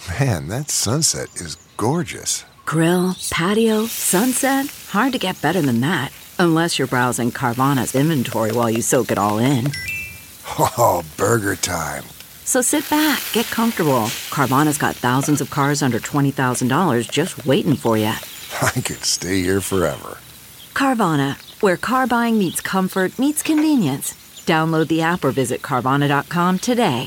Man, that sunset is gorgeous. Grill, patio, sunset. Hard to get better than that. Unless you're browsing Carvana's inventory while you soak it all in. Oh, burger time. So sit back, get comfortable. Carvana's got thousands of cars under $20,000 just waiting for you. I could stay here forever. Carvana, where car buying meets comfort meets convenience. Download the app or visit Carvana.com today.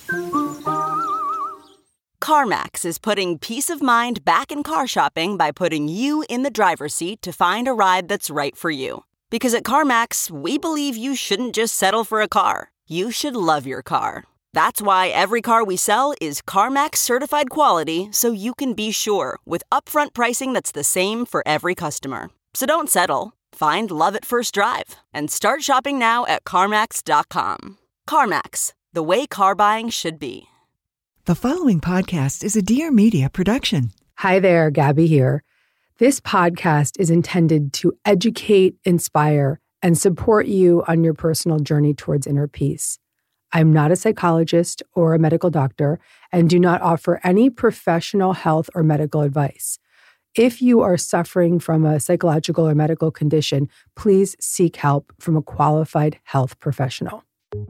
CarMax is putting peace of mind back in car shopping by putting you in the driver's seat to find a ride that's right for you. Because at CarMax, we believe you shouldn't just settle for a car. You should love your car. That's why every car we sell is CarMax certified quality, so you can be sure with upfront pricing that's the same for every customer. So don't settle. Find love at first drive and start shopping now at CarMax.com. CarMax, the way car buying should be. The following podcast is a Dear Media production. Hi there, Gabby here. This podcast is intended to educate, inspire, and support you on your personal journey towards inner peace. I'm not a psychologist or a medical doctor and do not offer any professional health or medical advice. If you are suffering from a psychological or medical condition, please seek help from a qualified health professional.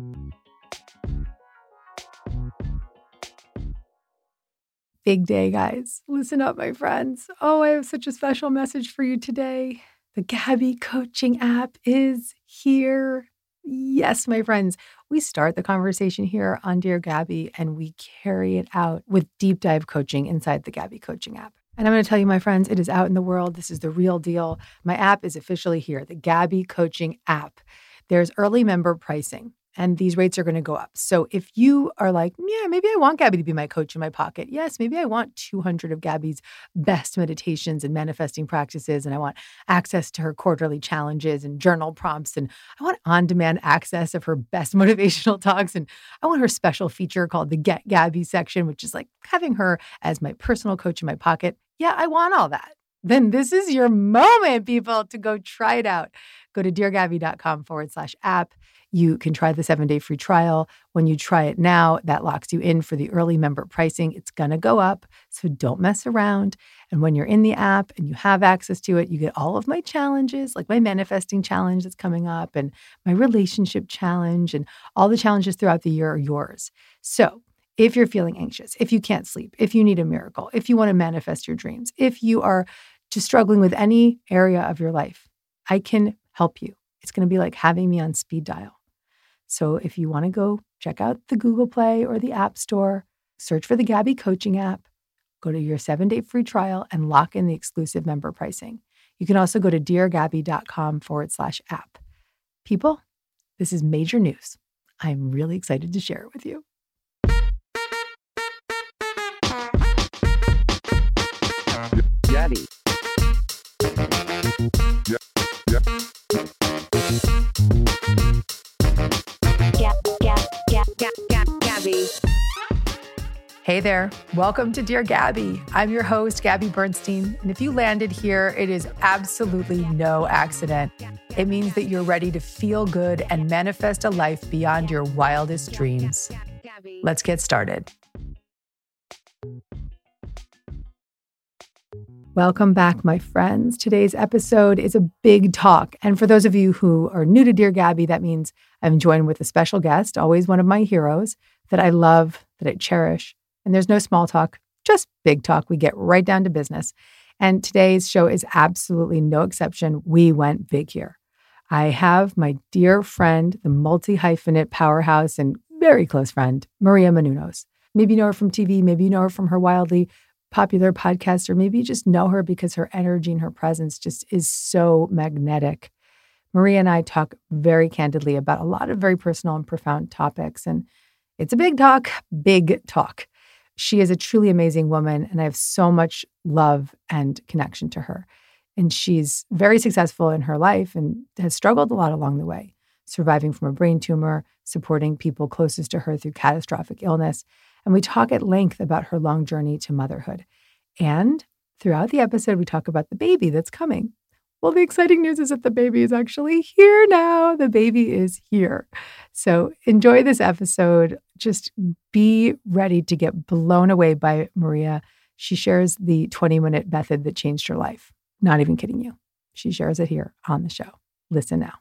Big day, guys. Listen up, my friends. Oh, I have such a special message for you today. The Gabby coaching app is here. Yes, my friends, we start the conversation here on Dear Gabby and we carry it out with deep dive coaching inside the Gabby coaching app. And I'm going to tell you, my friends, it is out in the world. This is the real deal. My app is officially here, the Gabby coaching app. There's early member pricing. And these rates are going to go up. So if you are like, yeah, maybe I want Gabby to be my coach in my pocket. Yes, maybe I want 200 of Gabby's best meditations and manifesting practices. And I want access to her quarterly challenges and journal prompts. And I want on-demand access of her best motivational talks. And I want her special feature called the Get Gabby section, which is like having her as my personal coach in my pocket. Yeah, I want all that. Then this is your moment, people, to go try it out. Go to deargabby.com/app. You can try the 7-day free trial. When you try it now, that locks you in for the early member pricing. It's going to go up, so don't mess around. And when you're in the app and you have access to it, you get all of my challenges, like my manifesting challenge that's coming up and my relationship challenge, and all the challenges throughout the year are yours. So if you're feeling anxious, if you can't sleep, if you need a miracle, if you want to manifest your dreams, if you are just struggling with any area of your life, I can help you. It's going to be like having me on speed dial. So if you want to go check out the Google Play or the App Store, search for the Gabby Coaching app, go to your 7-day free trial and lock in the exclusive member pricing. You can also go to deargabby.com/app. People, this is major news. I'm really excited to share it with you. Gabby. Gabby. Hey there. Welcome to Dear Gabby. I'm your host, Gabby Bernstein. And if you landed here, it is absolutely no accident. It means that you're ready to feel good and manifest a life beyond your wildest dreams. Let's get started. Welcome back, my friends. Today's episode is a big talk. And for those of you who are new to Dear Gabby, that means I'm joined with a special guest, always one of my heroes that I love, that I cherish. And there's no small talk, just big talk. We get right down to business. And today's show is absolutely no exception. We went big here. I have my dear friend, the multi-hyphenate powerhouse and very close friend, Maria Menounos. Maybe you know her from TV, maybe you know her from her wildly popular podcast, or maybe you just know her because her energy and her presence just is so magnetic. Maria and I talk very candidly about a lot of very personal and profound topics, and it's a big talk, big talk. She is a truly amazing woman, and I have so much love and connection to her. And she's very successful in her life and has struggled a lot along the way, surviving from a brain tumor, supporting people closest to her through catastrophic illness. And we talk at length about her long journey to motherhood. And throughout the episode, we talk about the baby that's coming. Well, the exciting news is that the baby is actually here now. The baby is here. So enjoy this episode. Just be ready to get blown away by Maria. She shares the 20-minute method that changed her life. Not even kidding you. She shares it here on the show. Listen now.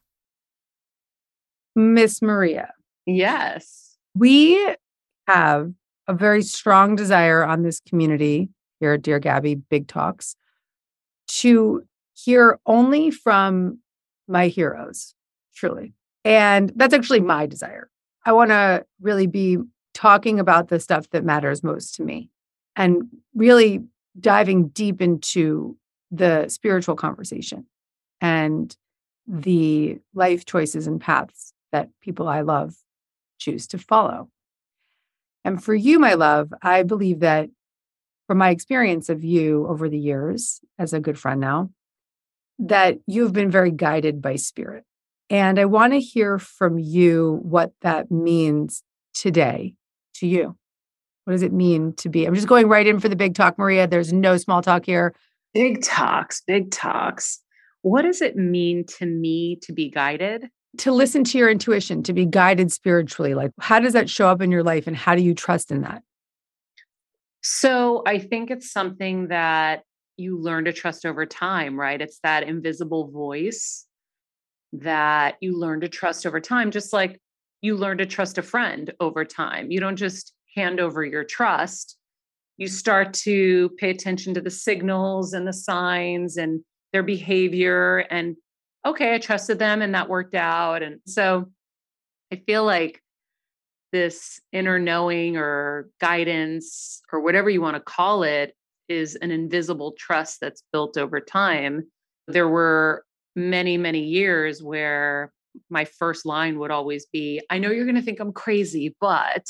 Miss Maria. Yes. We have a very strong desire on this community here at Dear Gabby Big Talks to hear only from my heroes, truly. And that's actually my desire. I want to really be talking about the stuff that matters most to me and really diving deep into the spiritual conversation and the life choices and paths that people I love choose to follow. And for you, my love, I believe that from my experience of you over the years as a good friend now, that you've been very guided by spirit. And I want to hear from you what that means today to you. What does it mean to be? I'm just going right in for the big talk, Maria. There's no small talk here. Big talks, big talks. What does it mean to me to be guided? To listen to your intuition, to be guided spiritually. Like, how does that show up in your life and how do you trust in that? So I think it's something that you learn to trust over time, right? It's that invisible voice that you learn to trust over time, just like you learn to trust a friend over time. You don't just hand over your trust. You start to pay attention to the signals and the signs and their behavior. And okay, I trusted them and that worked out. And so I feel like this inner knowing or guidance or whatever you want to call it is an invisible trust that's built over time. There were many, many years where my first line would always be, I know you're going to think I'm crazy, but,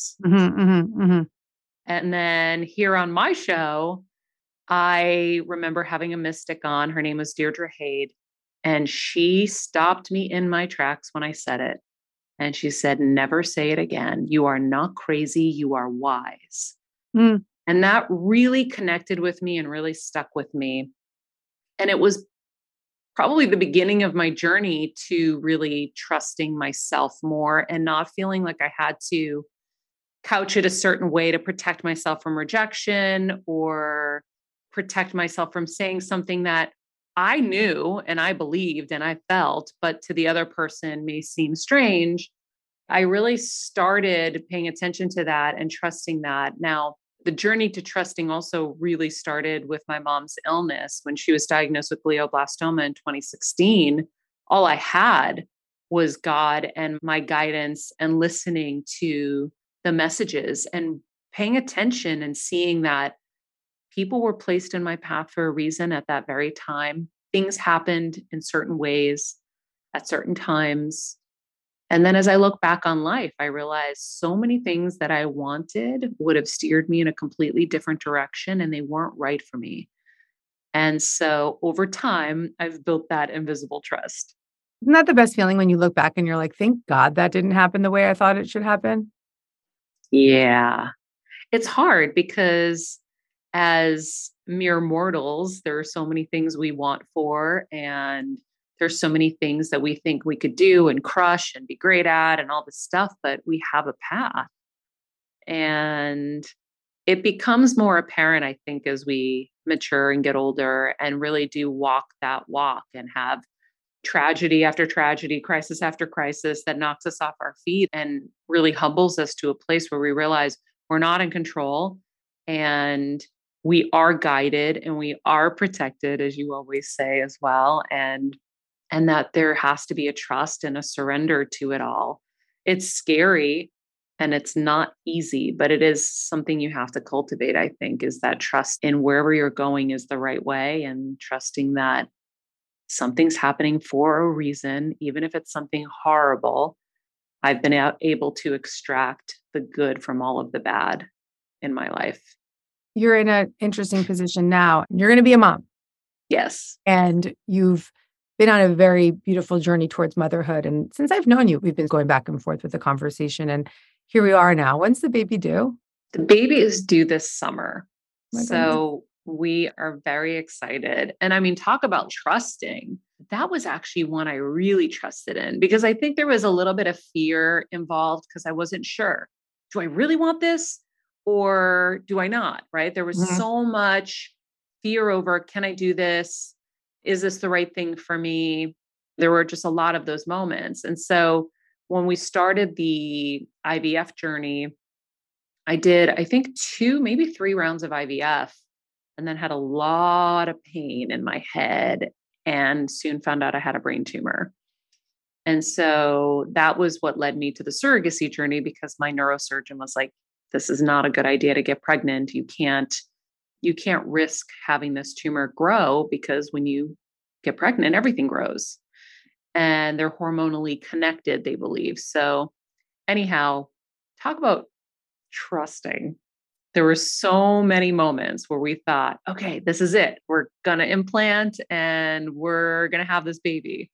and then here on my show, I remember having a mystic on, her name was Deirdre Hade, and she stopped me in my tracks when I said it. And she said, never say it again. You are not crazy. You are wise. And that really connected with me and really stuck with me. And it was probably the beginning of my journey to really trusting myself more and not feeling like I had to couch it a certain way to protect myself from rejection or protect myself from saying something that I knew and I believed and I felt, but to the other person may seem strange. I really started paying attention to that and trusting that. Now, the journey to trusting also really started with my mom's illness. When she was diagnosed with glioblastoma in 2016, all I had was God and my guidance and listening to the messages and paying attention and seeing that people were placed in my path for a reason at that very time. Things happened in certain ways at certain times. And then as I look back on life, I realized so many things that I wanted would have steered me in a completely different direction and they weren't right for me. And so over time, I've built that invisible trust. Isn't that the best feeling when you look back and you're like, thank God that didn't happen the way I thought it should happen? Yeah. It's hard because as mere mortals, there are so many things we want for, and there's so many things that we think we could do and crush and be great at and all this stuff, but we have a path. And it becomes more apparent, I think, as we mature and get older and really do walk that walk and have tragedy after tragedy, crisis after crisis that knocks us off our feet and really humbles us to a place where we realize we're not in control and we are guided and we are protected, as you always say as well. And that there has to be a trust and a surrender to it all. It's scary and it's not easy, but it is something you have to cultivate, I think, is that trust in wherever you're going is the right way and trusting that something's happening for a reason, even if it's something horrible. I've been able to extract the good from all of the bad in my life. You're in an interesting position now. You're going to be a mom. Yes. And you've been on a very beautiful journey towards motherhood. And since I've known you, we've been going back and forth with the conversation. And here we are now. When's the baby due? The baby is due this summer. My so We are very excited. And I mean, talk about trusting. That was actually one I really trusted in because I think there was a little bit of fear involved because I wasn't sure. Do I really want this or do I not? Right. There was Mhm. so much fear over, can I do this? Is this the right thing for me? There were just a lot of those moments. And so when we started the IVF journey, I did, I think, two, maybe three rounds of IVF and then had a lot of pain in my head and soon found out I had a brain tumor. And so that was what led me to the surrogacy journey because my neurosurgeon was like, this is not a good idea to get pregnant. You can't risk having this tumor grow because when you get pregnant, everything grows and they're hormonally connected, they believe. So anyhow, talk about trusting. There were so many moments where we thought, okay, this is it. We're going to implant and we're going to have this baby.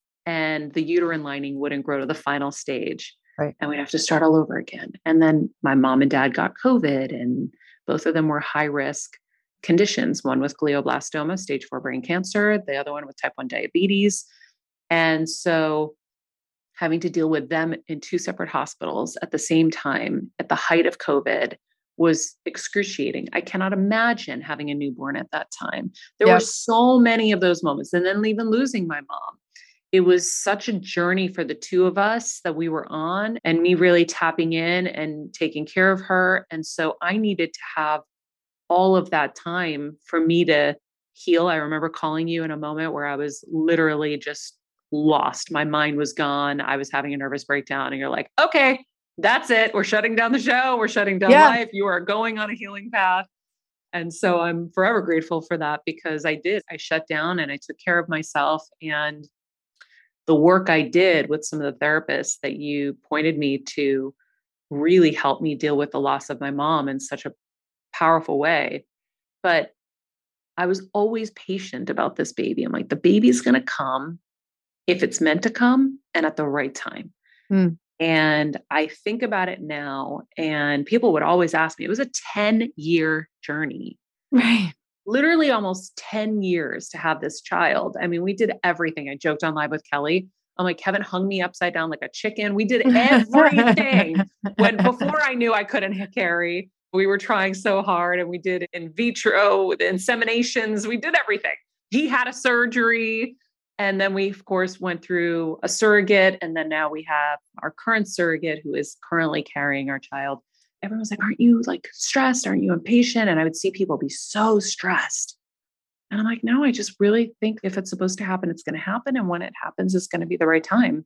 And the uterine lining wouldn't grow to the final stage. Right. And we'd have to start all over again. And then my mom and dad got COVID, and both of them were high risk conditions, one with glioblastoma, stage 4 brain cancer, the other one with type 1 diabetes. And so having to deal with them in two separate hospitals at the same time at the height of COVID was excruciating. I cannot imagine having a newborn at that time. There were Yep. so many of those moments. And then even losing my mom. It was such a journey for the two of us that we were on, and me really tapping in and taking care of her. And so I needed to have all of that time for me to heal. I remember calling you in a moment where I was literally just lost. My mind was gone. I was having a nervous breakdown. And you're like, okay, that's it. We're shutting down the show. We're shutting down Yeah. life. You are going on a healing path. And so I'm forever grateful for that because I did. I shut down and I took care of myself. And the work I did with some of the therapists that you pointed me to really helped me deal with the loss of my mom in such a powerful way. But I was always patient about this baby. I'm like, the baby's going to come if it's meant to come and at the right time. Mm. And I think about it now, and people would always ask me, it was a 10-year journey, Right. literally almost 10 years to have this child. I mean, we did everything. I joked on Live with Kelly. I'm like, Kevin hung me upside down like a chicken. We did everything before I knew I couldn't carry. We were trying so hard and we did in vitro with inseminations. We did everything. He had a surgery. And then we, of course, went through a surrogate. And then now we have our current surrogate who is currently carrying our child. Everyone's like, aren't you like stressed? Aren't you impatient? And I would see people be so stressed. And I'm like, no, I just really think if it's supposed to happen, it's going to happen. And when it happens, it's going to be the right time.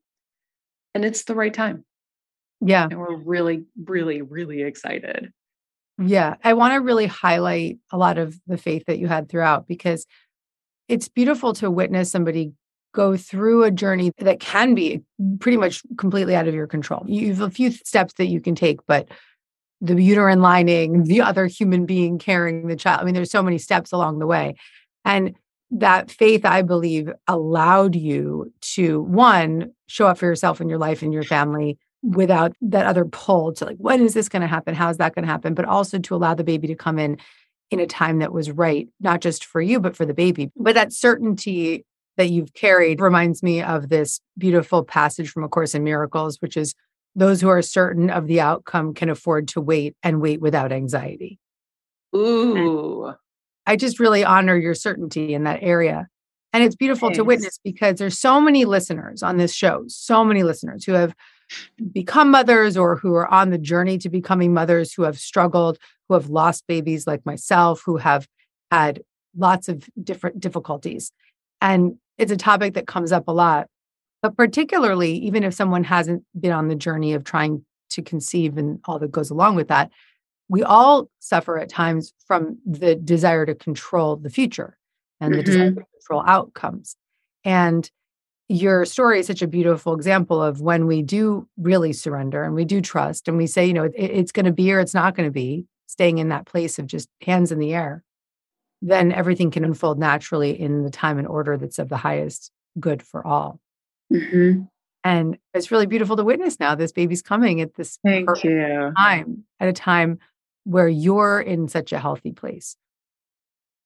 And it's the right time. Yeah. And we're really, really, really excited. Yeah. I want to really highlight a lot of the faith that you had throughout because it's beautiful to witness somebody go through a journey that can be pretty much completely out of your control. You have a few steps that you can take, but the uterine lining, the other human being carrying the child. I mean, there's so many steps along the way. And that faith, I believe, allowed you to, one, show up for yourself and your life and your family without that other pull to like, when is this going to happen? How is that going to happen? But also to allow the baby to come in a time that was right, not just for you, but for the baby. But that certainty that you've carried reminds me of this beautiful passage from A Course in Miracles, which is those who are certain of the outcome can afford to wait and wait without anxiety. Ooh. And I just really honor your certainty in that area. And it's beautiful to witness because there's so many listeners on this show, so many listeners who have become mothers or who are on the journey to becoming mothers, who have struggled, who have lost babies like myself, who have had lots of different difficulties. And it's a topic that comes up a lot, but particularly even if someone hasn't been on the journey of trying to conceive and all that goes along with that, we all suffer at times from the desire to control the future and the desire to control outcomes. And your story is such a beautiful example of when we do really surrender and we do trust and we say, you know, it's going to be or it's not going to be, staying in that place of just hands in the air, then everything can unfold naturally in the time and order that's of the highest good for all. Mm-hmm. And it's really beautiful to witness now. This baby's coming at this Thank perfect you. time, at a time where you're in such a healthy place.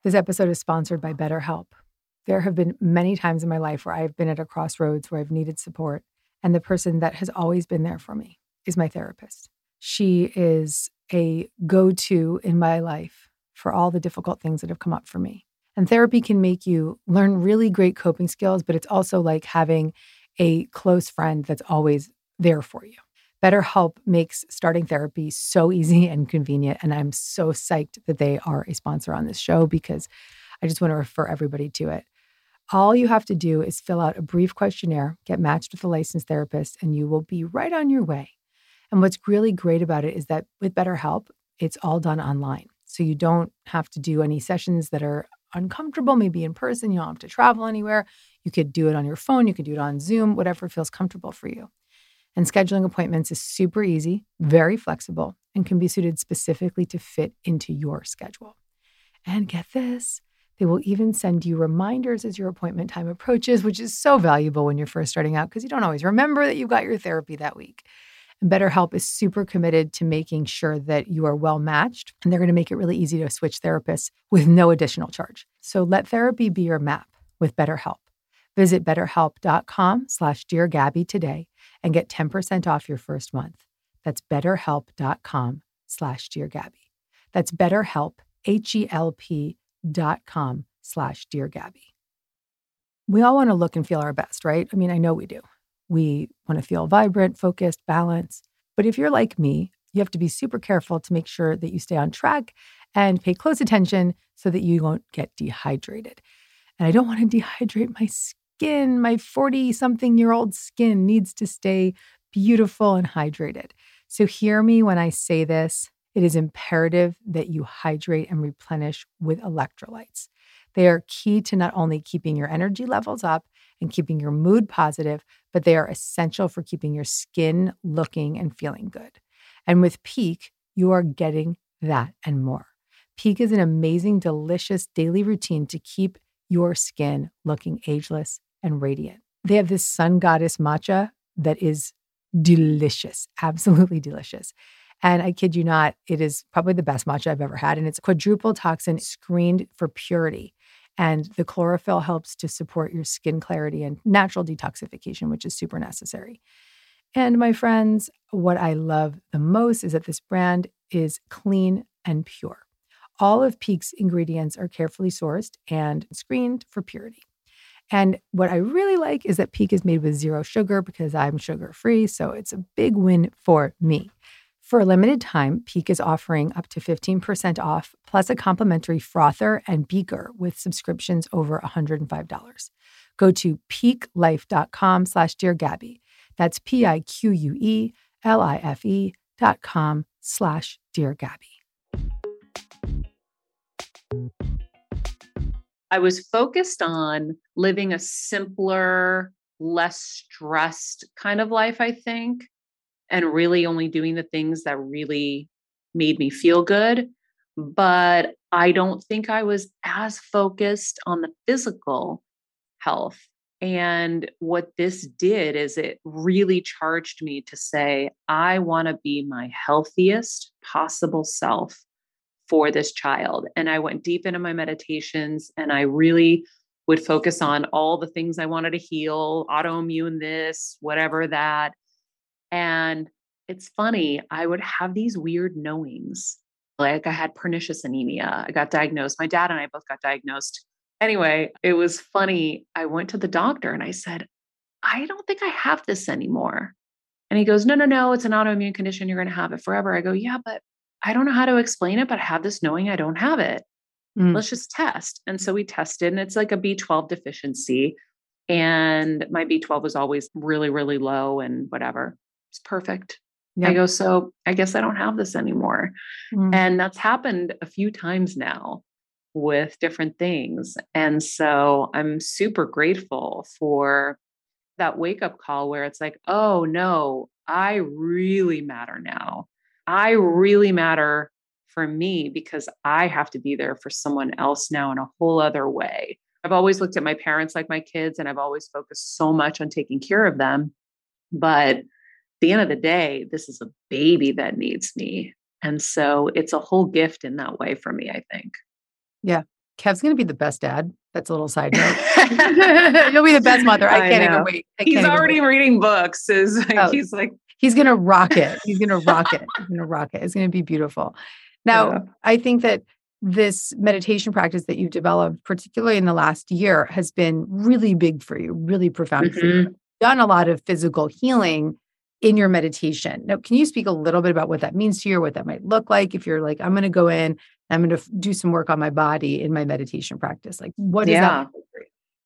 This episode is sponsored by BetterHelp. There have been many times in my life where I've been at a crossroads where I've needed support, and the person that has always been there for me is my therapist. She is a go-to in my life for all the difficult things that have come up for me. And therapy can make you learn really great coping skills, but it's also like having a close friend that's always there for you. BetterHelp makes starting therapy so easy and convenient, and I'm so psyched that they are a sponsor on this show because I just want to refer everybody to it. All you have to do is fill out a brief questionnaire, get matched with a licensed therapist, and you will be right on your way. And what's really great about it is that with BetterHelp, it's all done online. So you don't have to do any sessions that are uncomfortable, maybe in person. You don't have to travel anywhere. You could do it on your phone. You could do it on Zoom, whatever feels comfortable for you. And scheduling appointments is super easy, very flexible, and can be suited specifically to fit into your schedule. And get this, they will even send you reminders as your appointment time approaches, which is so valuable when you're first starting out because you don't always remember that you've got your therapy that week. And BetterHelp is super committed to making sure that you are well matched, and they're going to make it really easy to switch therapists with no additional charge. So let therapy be your map with BetterHelp. Visit betterhelp.com/DearGabby today and get 10% off your first month. That's betterhelp.com/DearGabby. That's BetterHelp, HELP.com/DearGabby. We all want to look and feel our best, right? I mean, I know we do. We want to feel vibrant, focused, balanced. But if you're like me, you have to be super careful to make sure that you stay on track and pay close attention so that you won't get dehydrated. And I don't want to dehydrate my skin. My 40-something-year-old skin needs to stay beautiful and hydrated. So hear me when I say this. It is imperative that you hydrate and replenish with electrolytes. They are key to not only keeping your energy levels up and keeping your mood positive, but they are essential for keeping your skin looking and feeling good. And with Pique, you are getting that and more. Pique is an amazing, delicious daily routine to keep your skin looking ageless and radiant. They have this sun goddess matcha that is delicious, absolutely delicious. And I kid you not, it is probably the best matcha I've ever had. And it's quadruple toxin screened for purity. And the chlorophyll helps to support your skin clarity and natural detoxification, which is super necessary. And my friends, what I love the most is that this brand is clean and pure. All of Pique's ingredients are carefully sourced and screened for purity. And what I really like is that Pique is made with zero sugar because I'm sugar-free, so it's a big win for me. For a limited time, Pique is offering up to 15% off, plus a complimentary frother and beaker with subscriptions over $105. Go to piquelife.com/DearGabby. That's PIQUELIFE.com/DearGabby. I was focused on living a simpler, less stressed kind of life, I think, and really only doing the things that really made me feel good. But I don't think I was as focused on the physical health. And what this did is it really charged me to say, I want to be my healthiest possible self for this child. And I went deep into my meditations and I really would focus on all the things I wanted to heal, autoimmune this, whatever that. And it's funny, I would have these weird knowings. Like I had pernicious anemia. I got diagnosed. My dad and I both got diagnosed. Anyway, it was funny. I went to the doctor and I said, I don't think I have this anymore. And he goes, no, it's an autoimmune condition. You're going to have it forever. I go, yeah, but I don't know how to explain it, but I have this knowing I don't have it. Let's just test. And so we tested and it's like a B12 deficiency. And my B12 was always really, really low and whatever. It's perfect. Yep. I go, so I guess I don't have this anymore. And that's happened a few times now with different things. And so I'm super grateful for that wake up call where it's like, oh no, I really matter now. I really matter for me because I have to be there for someone else now in a whole other way. I've always looked at my parents like my kids, and I've always focused so much on taking care of them. But at the end of the day, this is a baby that needs me. And so it's a whole gift in that way for me, I think. Yeah. Kev's going to be the best dad. That's a little side note. You'll be the best mother. I can't even wait. He's already reading books. He's like, he's going to rock it. He's going to rock it. He's going to rock it. It's going to be beautiful. Now, I think that this meditation practice that you've developed, particularly in the last year, has been really big for you, really profound for you. You've done a lot of physical healing in your meditation. Now, can you speak a little bit about what that means to you, or what that might look like if you're like, I'm going to go in, I'm going to do some work on my body in my meditation practice? Like, what does that look like for you?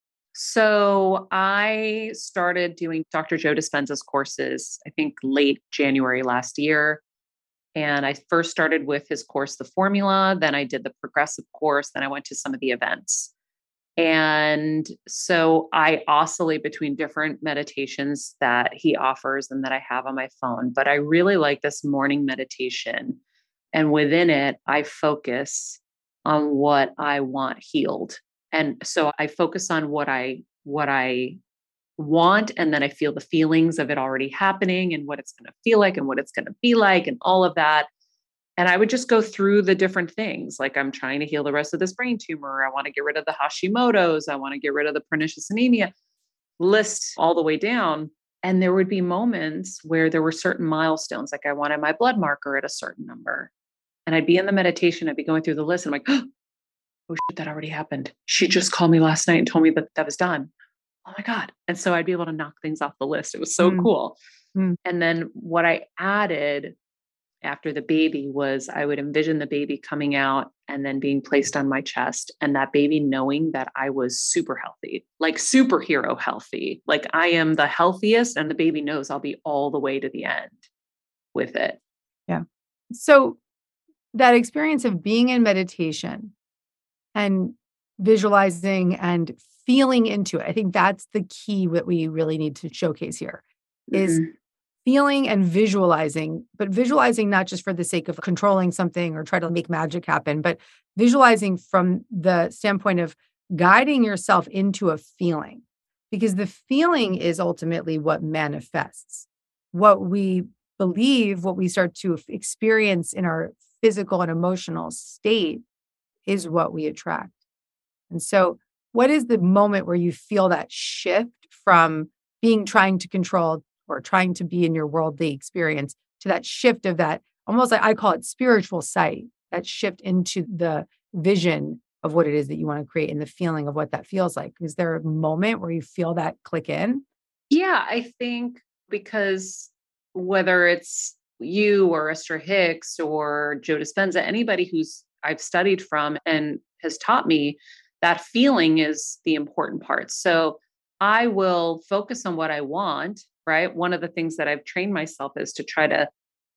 So I started doing Dr. Joe Dispenza's courses, I think late January last year. And I first started with his course, The Formula. Then I did the progressive course. Then I went to some of the events. And so I oscillate between different meditations that he offers and that I have on my phone. But I really like this morning meditation. And within it, I focus on what I want healed. And so I focus on what I want, and then I feel the feelings of it already happening and what it's going to feel like and what it's going to be like and all of that. And I would just go through the different things. Like, I'm trying to heal the rest of this brain tumor. I want to get rid of the Hashimoto's. I want to get rid of the pernicious anemia, list all the way down. And there would be moments where there were certain milestones. Like, I wanted my blood marker at a certain number, and I'd be in the meditation. I'd be going through the list. And I'm like, oh shit, that already happened. She just called me last night and told me that that was done. Oh my God. And so I'd be able to knock things off the list. It was so cool. And then what I added after the baby was I would envision the baby coming out and then being placed on my chest, and that baby knowing that I was super healthy, like superhero healthy. Like, I am the healthiest, and the baby knows I'll be all the way to the end with it. Yeah. So that experience of being in meditation and visualizing and feeling into it, I think that's the key that we really need to showcase here, is feeling and visualizing, but visualizing not just for the sake of controlling something or try to make magic happen, but visualizing from the standpoint of guiding yourself into a feeling, because the feeling is ultimately what manifests. What we believe, what we start to experience in our physical and emotional state is what we attract. And so what is the moment where you feel that shift from trying to control or trying to be in your worldly experience to that shift of that, almost like I call it spiritual sight, that shift into the vision of what it is that you want to create and the feeling of what that feels like? Is there a moment where you feel that click in? Yeah, I think because whether it's you or Esther Hicks or Joe Dispenza, anybody who's I've studied from and has taught me, that feeling is the important part. So I will focus on what I want, right? One of the things that I've trained myself is to try to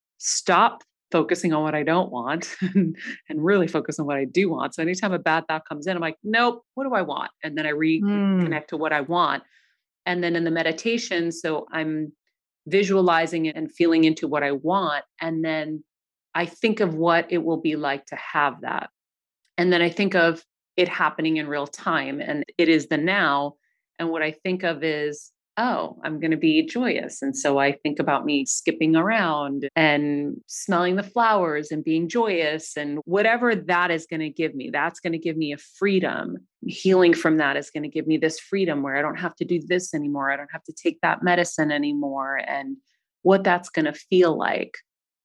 stop focusing on what I don't want and really focus on what I do want. So anytime a bad thought comes in, I'm like, nope, what do I want? And then I reconnect to what I want. And then in the meditation, so I'm visualizing it and feeling into what I want. And then I think of what it will be like to have that. And then I think of it happening in real time, and it is the now. And what I think of is, oh, I'm going to be joyous. And so I think about me skipping around and smelling the flowers and being joyous, and whatever that is going to give me, that's going to give me a freedom. Healing from that is going to give me this freedom where I don't have to do this anymore. I don't have to take that medicine anymore, and what that's going to feel like.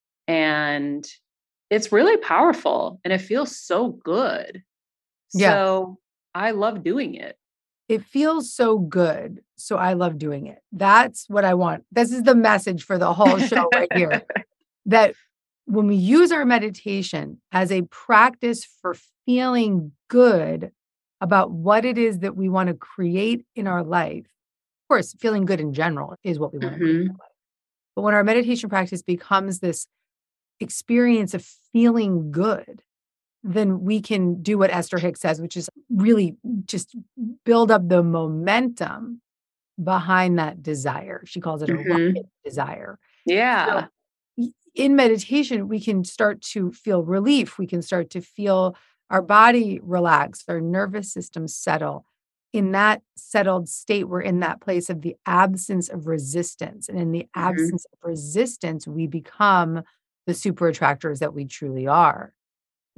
And it's really powerful, and it feels so good. Yeah. So I love doing it. It feels so good. So I love doing it. That's what I want. This is the message for the whole show right here. That when we use our meditation as a practice for feeling good about what it is that we want to create in our life, of course, feeling good in general is what we want to create in our life. But when our meditation practice becomes this experience of feeling good, then we can do what Esther Hicks says, which is really just build up the momentum behind that desire. She calls it a rocket desire. Yeah. So in meditation, we can start to feel relief. We can start to feel our body relax, our nervous system settle. In that settled state, we're in that place of the absence of resistance. And in the absence of resistance, we become the super attractors that we truly are.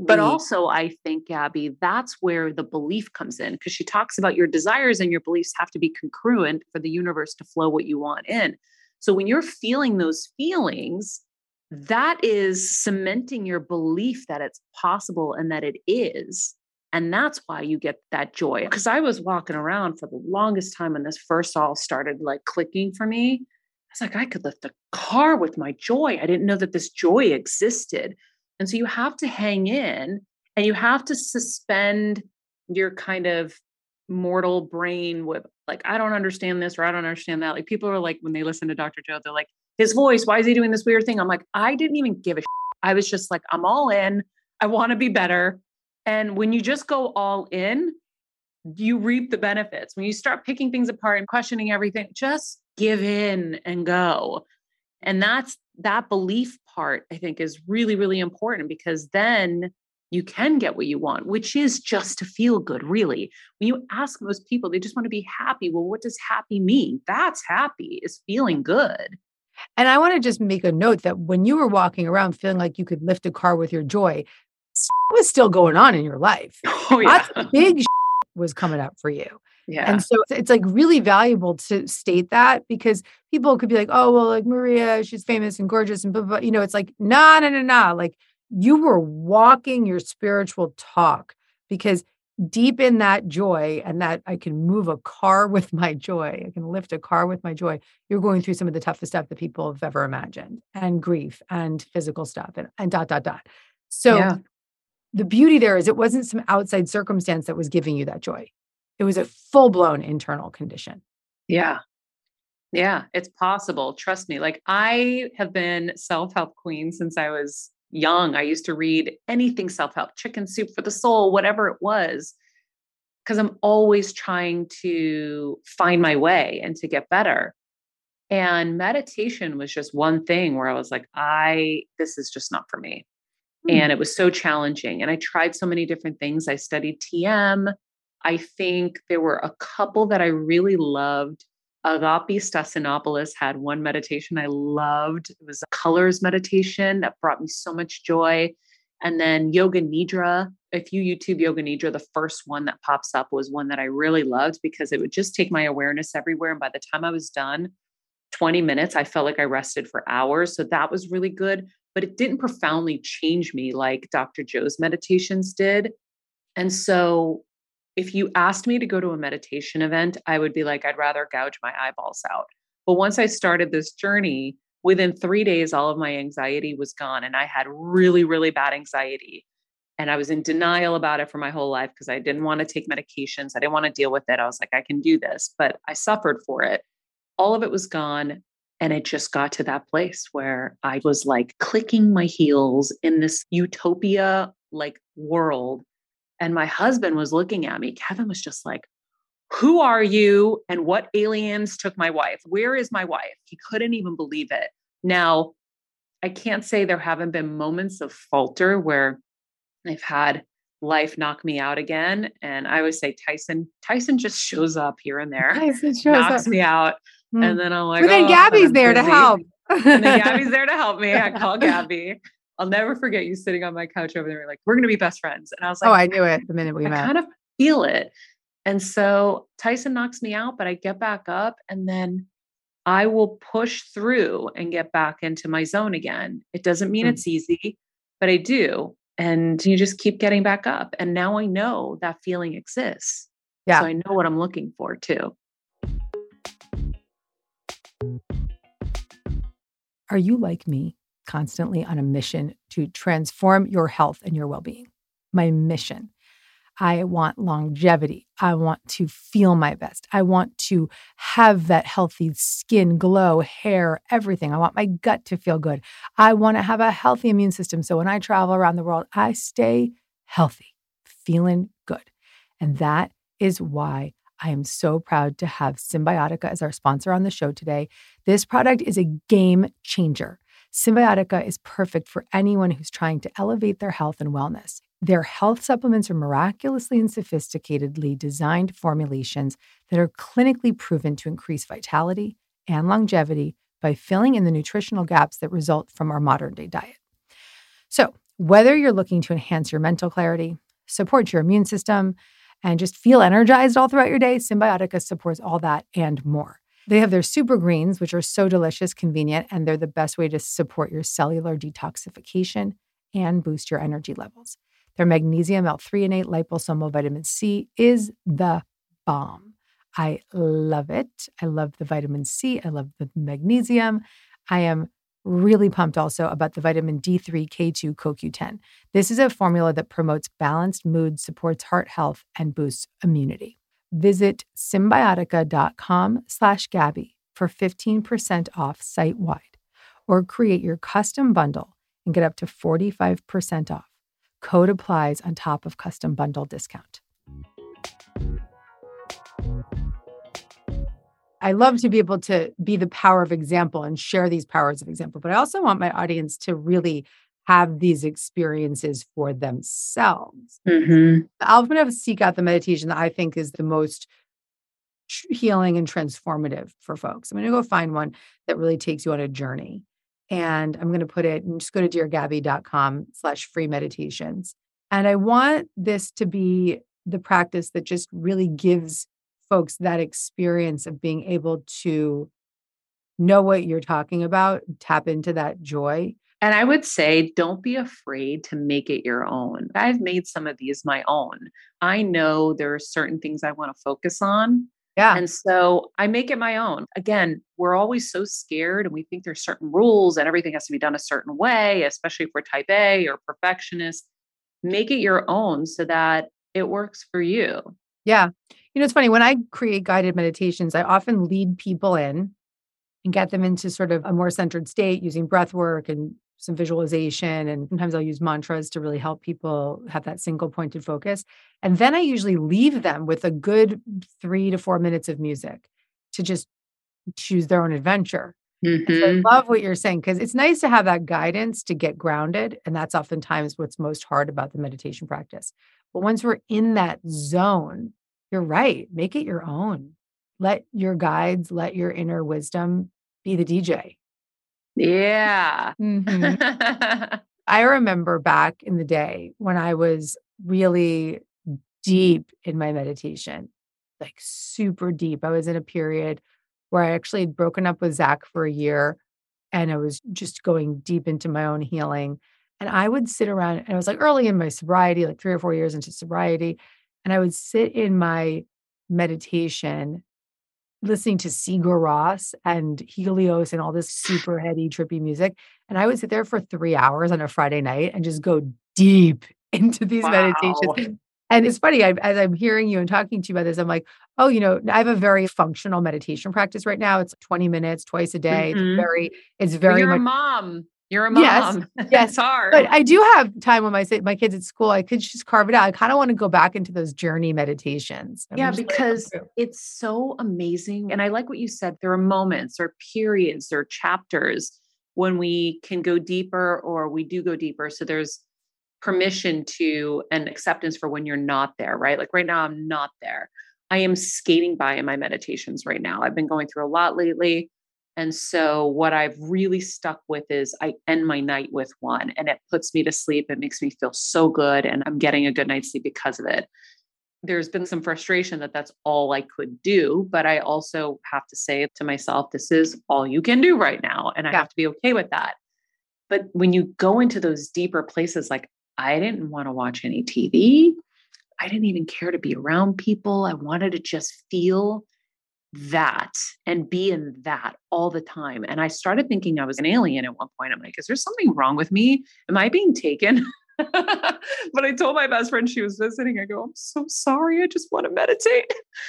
But also, I think, Gabby, that's where the belief comes in, because she talks about your desires and your beliefs have to be congruent for the universe to flow what you want in. So when you're feeling those feelings, that is cementing your belief that it's possible and that it is. And that's why you get that joy. Because I was walking around for the longest time when this first all started like clicking for me. I was like, I could lift a car with my joy. I didn't know that this joy existed. And so you have to hang in and you have to suspend your kind of mortal brain with like, I don't understand this or I don't understand that. Like people are like, when they listen to Dr. Joe, they're like, his voice, why is he doing this weird thing? I'm like, I didn't even give a shit. I was just like, I'm all in. I want to be better. And when you just go all in, you reap the benefits. When you start picking things apart and questioning everything, just give in and go. And that belief part, I think, is really, really important, because then you can get what you want, which is just to feel good, really. When you ask most people, they just want to be happy. Well, what does happy mean? That's happy, is feeling good. And I want to just make a note that when you were walking around feeling like you could lift a car with your joy, was still going on in your life. Oh, yeah. Lots of big was coming up for you. Yeah. And so it's like really valuable to state that, because people could be like, oh, well, like Maria, she's famous and gorgeous and blah, blah, blah. You know, it's like, nah. Like you were walking your spiritual talk, because deep in that joy and that I can move a car with my joy, I can lift a car with my joy, you're going through some of the toughest stuff that people have ever imagined, and grief and physical stuff and dot. So yeah. The beauty there is it wasn't some outside circumstance that was giving you that joy. It was a full-blown internal condition. Yeah. Yeah, it's possible. Trust me. Like I have been self-help queen since I was young. I used to read anything self-help, Chicken Soup for the Soul, whatever it was, because I'm always trying to find my way and to get better. And meditation was just one thing where I was like, this is just not for me. And it was so challenging. And I tried so many different things. I studied TM. I think there were a couple that I really loved. Agapi Stassinopoulos had one meditation I loved. It was a colors meditation that brought me so much joy. And then Yoga Nidra. If you YouTube Yoga Nidra, the first one that pops up was one that I really loved, because it would just take my awareness everywhere. And by the time I was done, 20 minutes, I felt like I rested for hours. So that was really good. But it didn't profoundly change me like Dr. Joe's meditations did. And so if you asked me to go to a meditation event, I would be like, I'd rather gouge my eyeballs out. But once I started this journey, within 3 days, all of my anxiety was gone. And I had really, really bad anxiety. And I was in denial about it for my whole life because I didn't want to take medications. I didn't want to deal with it. I was like, I can do this, but I suffered for it. All of it was gone. And it just got to that place where I was like clicking my heels in this utopia like world. And my husband was looking at me. Kevin was just like, who are you? And what aliens took my wife? Where is my wife? He couldn't even believe it. Now, I can't say there haven't been moments of falter where I've had life knock me out again. And I always say Tyson just shows up here and there, knocks me out. And then I'm like, but then Gabby's there to help. And then Gabby's there to help me. I call Gabby. I'll never forget you sitting on my couch over there. Like, we're going to be best friends. And I was like, oh, I knew it the minute we met. I kind of feel it. And so Tyson knocks me out, but I get back up and then I will push through and get back into my zone again. It doesn't mean it's easy, but I do. And you just keep getting back up. And now I know that feeling exists. Yeah. So I know what I'm looking for too. Are you like me, constantly on a mission to transform your health and your well-being? My mission. I want longevity. I want to feel my best. I want to have that healthy skin, glow, hair, everything. I want my gut to feel good. I want to have a healthy immune system. So when I travel around the world, I stay healthy, feeling good. And that is why I am so proud to have Cymbiotika as our sponsor on the show today. This product is a game changer. Cymbiotika is perfect for anyone who's trying to elevate their health and wellness. Their health supplements are miraculously and sophisticatedly designed formulations that are clinically proven to increase vitality and longevity by filling in the nutritional gaps that result from our modern day diet. So, Whether you're looking to enhance your mental clarity, support your immune system, and just feel energized all throughout your day, Symbiotica supports all that and more. They have their super greens, which are so delicious, convenient, and they're the best way to support your cellular detoxification and boost your energy levels. Their magnesium L-threonate liposomal vitamin C is the bomb. I love it. I love the vitamin C. I love the magnesium. I am really pumped also about the vitamin D3 K2 CoQ10. This is a formula that promotes balanced mood, supports heart health, and boosts immunity. Visit Symbiotica.com/Gabby for 15% off site-wide, or create your custom bundle and get up to 45% off. Code applies on top of custom bundle discount. I love to be able to be the power of example and share these powers of example, but I also want my audience to really have these experiences for themselves. Mm-hmm. I'm going to seek out the meditation that I think is the most healing and transformative for folks. I'm going to go find one that really takes you on a journey. And I'm going to put it, and just go to deargabby.com/free meditations. And I want this to be the practice that just really gives folks that experience of being able to know what you're talking about, tap into that joy. And I would say, don't be afraid to make it your own. I've made some of these my own. I know there are certain things I want to focus on. Yeah. And so I make it my own. Again, we're always so scared and we think there's certain rules and everything has to be done a certain way, especially if we're type A or perfectionist. Make it your own so that it works for you. Yeah. It's funny, when I create guided meditations, I often lead people in and get them into sort of a more centered state using breath work and some visualization. And sometimes I'll use mantras to really help people have that single pointed focus. And then I usually leave them with a good 3 to 4 minutes of music to just choose their own adventure. Mm-hmm. So I love what you're saying, because it's nice to have that guidance to get grounded. And that's oftentimes what's most hard about the meditation practice. But once we're in that zone, you're right. Make it your own. Let your guides, let your inner wisdom be the DJ. Yeah. Mm-hmm. I remember back in the day when I was really deep in my meditation, like super deep. I was in a period where I actually had broken up with Zach for a year, and I was just going deep into my own healing. And I would sit around, and I was like early in my sobriety, like 3 or 4 years into sobriety. And I would sit in my meditation listening to Sigur Rós and Helios and all this super heady, trippy music. And I would sit there for 3 hours on a Friday night and just go deep into these meditations. And it's funny, as I'm hearing you and talking to you about this, I'm like, oh, I have a very functional meditation practice right now. It's 20 minutes twice a day. Mm-hmm. It's very you're much a mom. You're a mom. Yes. It's hard. But I do have time when my kids at school. I could just carve it out. I kind of want to go back into those journey meditations. Yeah, because it's so amazing. And I like what you said. There are moments or periods or chapters when we can go deeper, or we do go deeper. So there's permission to and acceptance for when you're not there, right? Like right now, I'm not there. I am skating by in my meditations right now. I've been going through a lot lately. And so what I've really stuck with is I end my night with one, and it puts me to sleep. It makes me feel so good. And I'm getting a good night's sleep because of it. There's been some frustration that that's all I could do, but I also have to say to myself, this is all you can do right now. And I have to be okay with that. But when you go into those deeper places, like I didn't want to watch any TV. I didn't even care to be around people. I wanted to just feel that and be in that all the time. And I started thinking I was an alien at one point. I'm like, is there something wrong with me? Am I being taken? But I told my best friend, she was visiting, I go, I'm so sorry. I just want to meditate.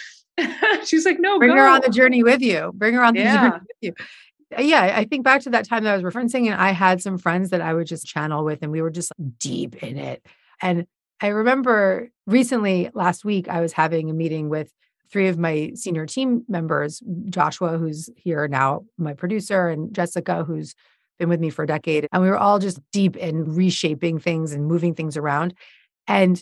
She's like, no, bring go. her on the journey with you. Bring her on the journey with you. Yeah, I think back to that time that I was referencing, and I had some friends that I would just channel with, and we were just deep in it. And I remember recently, last week, I was having a meeting with 3 of my senior team members, Joshua, who's here now, my producer, and Jessica, who's been with me for a decade. And we were all just deep in reshaping things and moving things around. And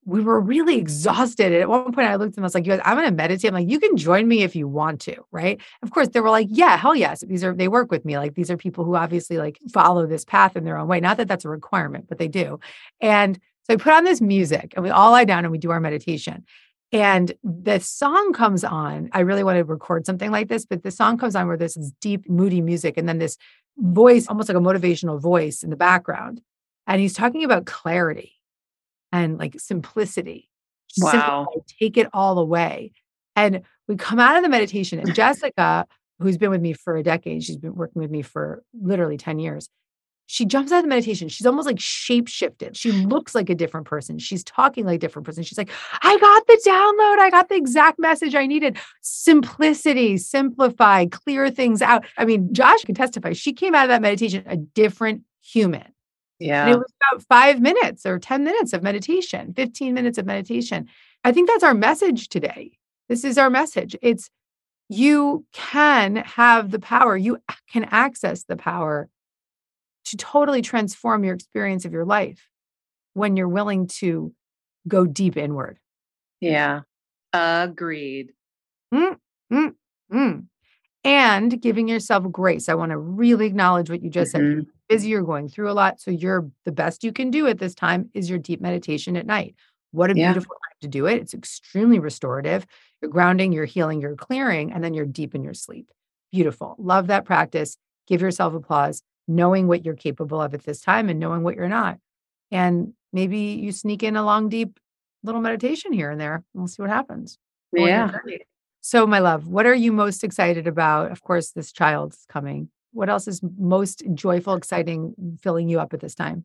we were really exhausted. And at one point I looked at them, I was like, you guys, I'm going to meditate. I'm like, you can join me if you want to. Right. Of course, they were like, yeah, hell yes. They work with me. Like, these are people who obviously like follow this path in their own way. Not that that's a requirement, but they do. And so I put on this music and we all lie down and we do our meditation. And the song comes on. I really want to record something like this, but the song comes on where there's this deep, moody music. And then this voice, almost like a motivational voice in the background. And he's talking about clarity and like simplicity. Wow. Simplify, take it all away. And we come out of the meditation and Jessica, who's been with me for a decade, she's been working with me for literally 10 years. She jumps out of the meditation. She's almost like shape shifted. She looks like a different person. She's talking like a different person. She's like, I got the download. I got the exact message I needed. Simplicity, simplify, clear things out. I mean, Josh can testify. She came out of that meditation a different human. Yeah. And it was about 5 minutes or 10 minutes of meditation, 15 minutes of meditation. I think that's our message today. This is our message. It's you can have the power. You can access the power to totally transform your experience of your life when you're willing to go deep inward. Yeah. Agreed. Mm, mm, mm. And giving yourself grace. I want to really acknowledge what you just said. You're busy, you're going through a lot. So the best you can do at this time is your deep meditation at night. What a beautiful time to do it. It's extremely restorative. You're grounding, you're healing, you're clearing, and then you're deep in your sleep. Beautiful. Love that practice. Give yourself applause, knowing what you're capable of at this time and knowing what you're not. And maybe you sneak in a long, deep little meditation here and there. We'll see what happens. Yeah. So, my love, what are you most excited about? Of course, this child's coming. What else is most joyful, exciting, filling you up at this time?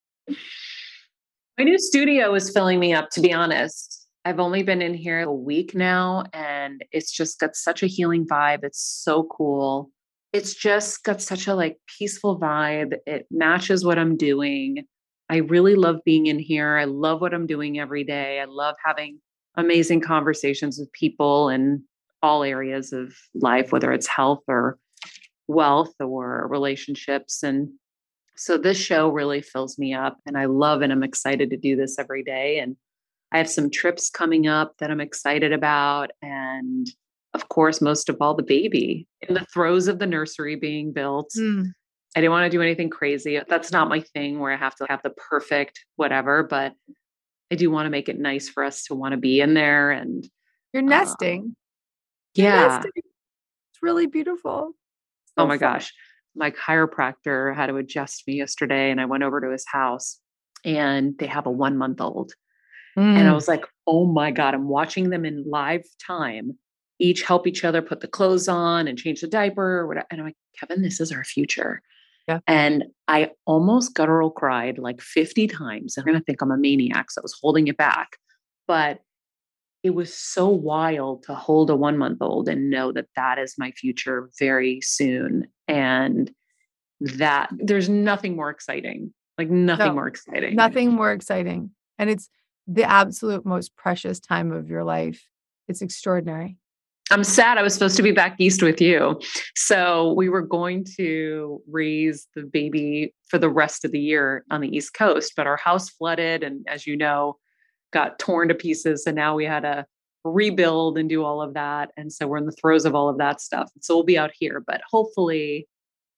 My new studio is filling me up, to be honest. I've only been in here a week now, and it's just got such a healing vibe. It's so cool. It's just got such a like peaceful vibe. It matches what I'm doing. I really love being in here. I love what I'm doing every day. I love having amazing conversations with people in all areas of life, whether it's health or wealth or relationships. And so this show really fills me up and I love and I'm excited to do this every day. And I have some trips coming up that I'm excited about. And of course, most of all, the baby in the throes of the nursery being built. I didn't want to do anything crazy. That's not my thing where I have to have the perfect whatever, but I do want to make it nice for us to want to be in there. And you're nesting. Nesting. It's really beautiful. So oh my gosh. My chiropractor had to adjust me yesterday and I went over to his house and they have a 1-month-old. And I was like, oh my God, I'm watching them in live time, each help each other put the clothes on and change the diaper or whatever. And I'm like, Kevin, this is our future. Yeah. And I almost guttural cried like 50 times. They're going to think I'm a maniac. So I was holding it back, but it was so wild to hold a 1-month-old and know that that is my future very soon. And that there's nothing more exciting, like nothing more exciting. Nothing more exciting. And it's the absolute most precious time of your life. It's extraordinary. I'm sad I was supposed to be back east with you. So we were going to raise the baby for the rest of the year on the East Coast, but our house flooded and as you know, got torn to pieces. And now we had to rebuild and do all of that. And so we're in the throes of all of that stuff. So we'll be out here, but hopefully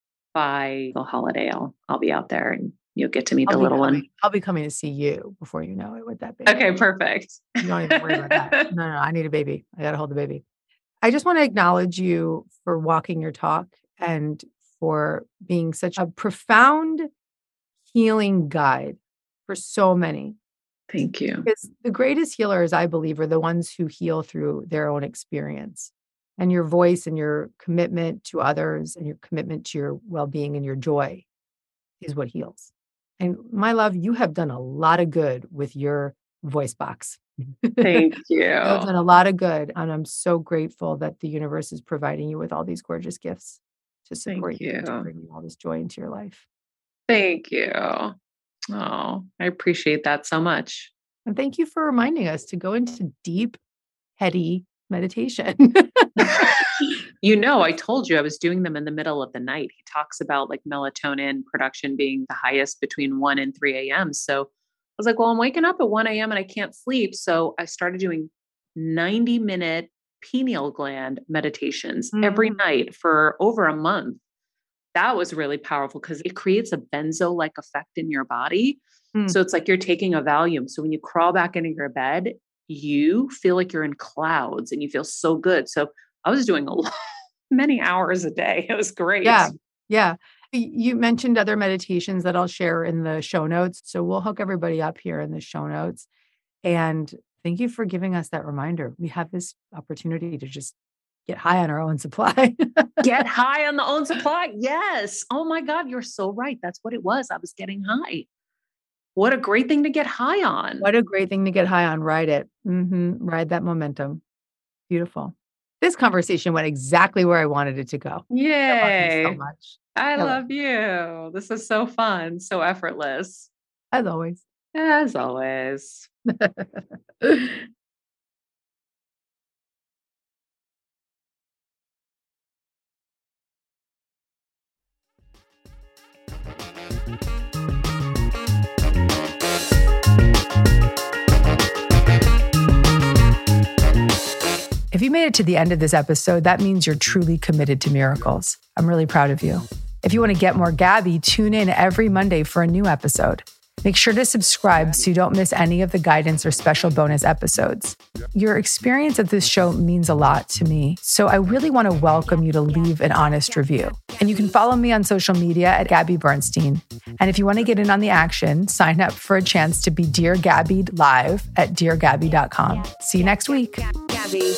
by the holiday, I'll be out there and you'll get to meet the little one. I'll be coming to see you before you know it with that baby. Okay, perfect. You don't even worry about that. No, I need a baby. I got to hold the baby. I just want to acknowledge you for walking your talk and for being such a profound healing guide for so many. Thank you. Because the greatest healers, I believe, are the ones who heal through their own experience. And your voice and your commitment to others and your commitment to your well-being and your joy is what heals. And my love, you have done a lot of good with your voice box. Thank you. You've done a lot of good. And I'm so grateful that the universe is providing you with all these gorgeous gifts to support you, to bring you all this joy into your life. Thank you. Oh, I appreciate that so much. And thank you for reminding us to go into deep, heady meditation. You know, I told you I was doing them in the middle of the night. He talks about like melatonin production being the highest between 1 and 3 a.m. So was like, well, I'm waking up at 1 a.m. and I can't sleep. So I started doing 90-minute pineal gland meditations every night for over a month. That was really powerful because it creates a benzo-like effect in your body. So it's like you're taking a Valium. So when you crawl back into your bed, you feel like you're in clouds and you feel so good. So I was doing many hours a day. It was great. Yeah. Yeah. You mentioned other meditations that I'll share in the show notes. So we'll hook everybody up here in the show notes. And thank you for giving us that reminder. We have this opportunity to just get high on our own supply. Get high on the own supply. Yes. Oh my God. You're so right. That's what it was. I was getting high. What a great thing to get high on. What a great thing to get high on. Ride it. Ride that momentum. Beautiful. This conversation went exactly where I wanted it to go. Yay. I love you so much. I love you. This is so fun. So effortless. As always. As always. If you made it to the end of this episode, that means you're truly committed to miracles. I'm really proud of you. If you want to get more Gabby, tune in every Monday for a new episode. Make sure to subscribe so you don't miss any of the guidance or special bonus episodes. Your experience at this show means a lot to me, so I really want to welcome you to leave an honest review. And you can follow me on social media at Gabby Bernstein. And if you want to get in on the action, sign up for a chance to be Dear Gabby live at deargabby.com. See you next week. Gabby.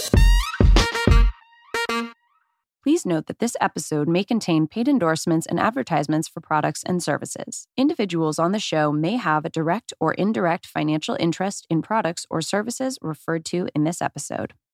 Please note that this episode may contain paid endorsements and advertisements for products and services. Individuals on the show may have a direct or indirect financial interest in products or services referred to in this episode.